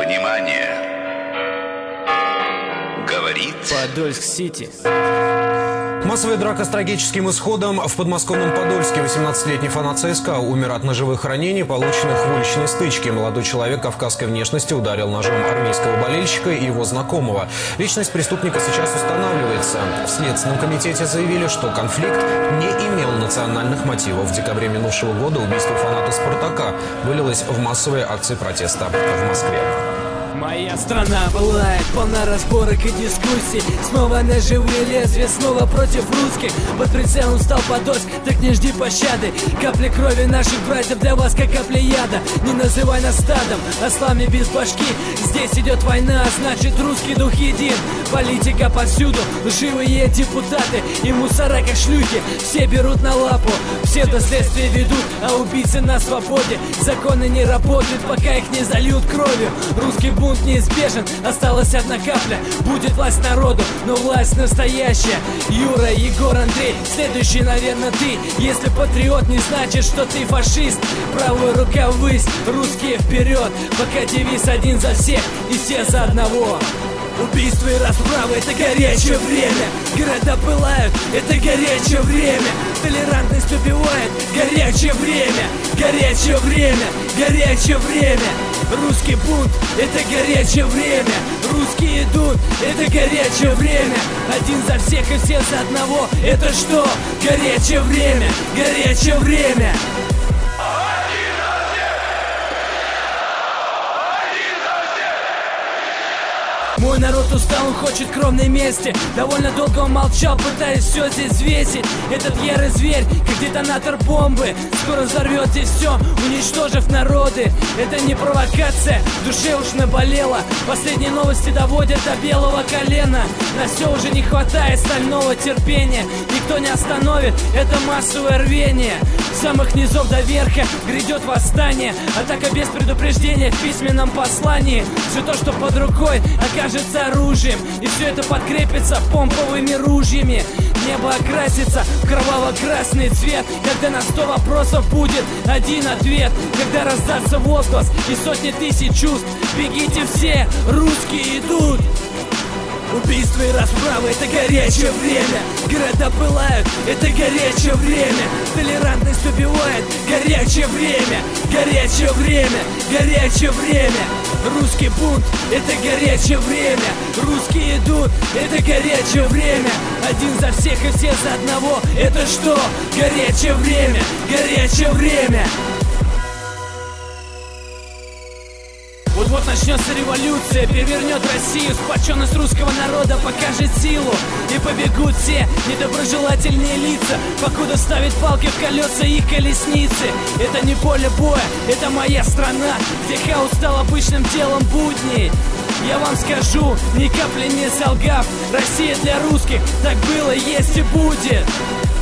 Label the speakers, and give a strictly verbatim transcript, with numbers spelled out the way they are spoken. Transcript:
Speaker 1: Внимание! Говорит
Speaker 2: Подольск-Сити.
Speaker 3: Массовая драка с трагическим исходом. В подмосковном Подольске восемнадцатилетний фанат ЦСКА умер от ножевых ранений, полученных в уличной стычке. Молодой человек кавказской внешности ударил ножом армейского болельщика и его знакомого. Личность преступника сейчас устанавливается. В Следственном комитете заявили, что конфликт не имел национальных мотивов. В декабре минувшего года убийство фаната «Спартака» вылилось в массовые акции протеста в Москве.
Speaker 2: Моя страна пылает, полна разборок и дискуссий. Снова ножевые лезвия, снова против русских. Под прицелом стал Подольск, так не жди пощады. Капли крови наших братьев для вас, как капли яда. Не называй нас стадом, ослами без башки. Здесь идет война, значит русский дух един. Политика повсюду, лживые депутаты и мусора как шлюхи. Все берут на лапу, все до следствия ведут, а убийцы на свободе. Законы не работают, пока их не зальют кровью. Русский бунт неизбежен, осталась одна капля. Будет власть народу, но власть настоящая. Юра, Егор, Андрей, следующий, наверное, ты. Если патриот, не значит, что ты фашист. Правая рука ввысь, русские вперед. Пока девиз один за всех и все за одного. Убийство и расправа — это горячее время. Города пылают — это горячее время. Толерантность убивает — горячее время. Горячее время, горячее время. Русский бунт — это горячее время. Русские идут — это горячее время. Один за всех и все за одного. Это что? Горячее время, горячее время. Мой народ устал, он хочет кровной мести. Довольно долго он молчал, пытаясь все здесь взвесить. Этот ярый зверь, как детонатор бомбы, скоро взорвет здесь все, уничтожив народы. Это не провокация, в душе уж наболело. Последние новости доводят до белого колена. На все уже не хватает стального терпения. Никто не остановит это массовое рвение. С самых низов до верха грядет восстание. Атака без предупреждения в письменном послании. Все то, что под рукой, окажется оружием. И все это подкрепится помповыми ружьями. Небо окрасится в кроваво-красный цвет. Когда на сто вопросов будет один ответ. Когда раздастся возглас и сотни тысяч чувств. Бегите все, русские идут. Убийство и расправа — это горячее время. Города пылают — это горячее время. Толерантность убивает — горячее время. Горячее время, горячее время. Русский бунт — это горячее время. Русские идут — это горячее время. Один за всех и все за одного. Это что? Горячее время, горячее время. Вот-вот начнется революция, перевернет Россию. Сплоченность русского народа покажет силу. И побегут все недоброжелательные лица, покуда ставят палки в колеса и колесницы. Это не поле боя, это моя страна, где хаос стал обычным делом будней. Я вам скажу, ни капли не солгав, Россия для русских, так было, есть и будет.